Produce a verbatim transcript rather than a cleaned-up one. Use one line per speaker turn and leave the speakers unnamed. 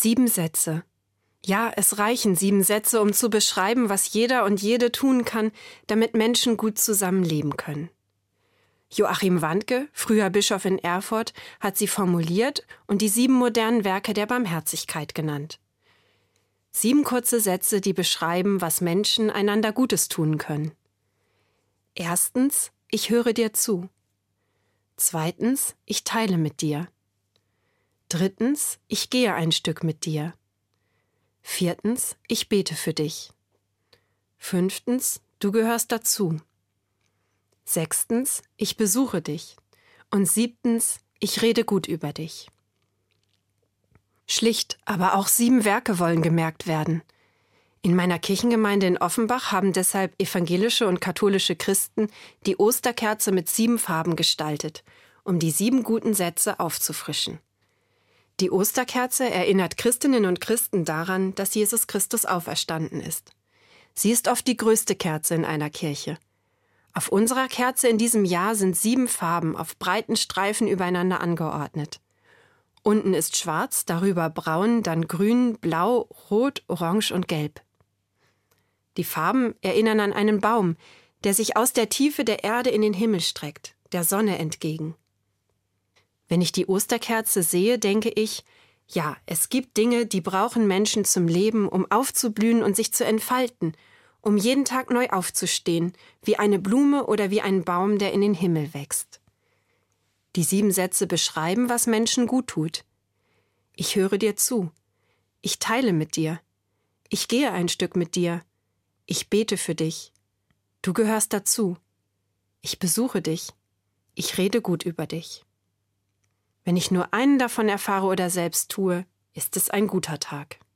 Sieben Sätze. Ja, es reichen sieben Sätze, um zu beschreiben, was jeder und jede tun kann, damit Menschen gut zusammenleben können. Joachim Wandke, früher Bischof in Erfurt, hat sie formuliert und die sieben modernen Werke der Barmherzigkeit genannt. Sieben kurze Sätze, die beschreiben, was Menschen einander Gutes tun können. Erstens, ich höre dir zu. Zweitens, ich teile mit dir. Drittens, ich gehe ein Stück mit dir. Viertens, ich bete für dich. Fünftens, du gehörst dazu. Sechstens, ich besuche dich. Und siebtens, ich rede gut über dich. Schlicht, aber auch sieben Werke wollen gemerkt werden. In meiner Kirchengemeinde in Offenbach haben deshalb evangelische und katholische Christen die Osterkerze mit sieben Farben gestaltet, um die sieben guten Sätze aufzufrischen. Die Osterkerze erinnert Christinnen und Christen daran, dass Jesus Christus auferstanden ist. Sie ist oft die größte Kerze in einer Kirche. Auf unserer Kerze in diesem Jahr sind sieben Farben auf breiten Streifen übereinander angeordnet. Unten ist schwarz, darüber braun, dann grün, blau, rot, orange und gelb. Die Farben erinnern an einen Baum, der sich aus der Tiefe der Erde in den Himmel streckt, der Sonne entgegen. Wenn ich die Osterkerze sehe, denke ich, ja, es gibt Dinge, die brauchen Menschen zum Leben, um aufzublühen und sich zu entfalten, um jeden Tag neu aufzustehen, wie eine Blume oder wie ein Baum, der in den Himmel wächst. Die sieben Sätze beschreiben, was Menschen gut tut. Ich höre dir zu. Ich teile mit dir. Ich gehe ein Stück mit dir. Ich bete für dich. Du gehörst dazu. Ich besuche dich. Ich rede gut über dich. Wenn ich nur einen davon erfahre oder selbst tue, ist es ein guter Tag.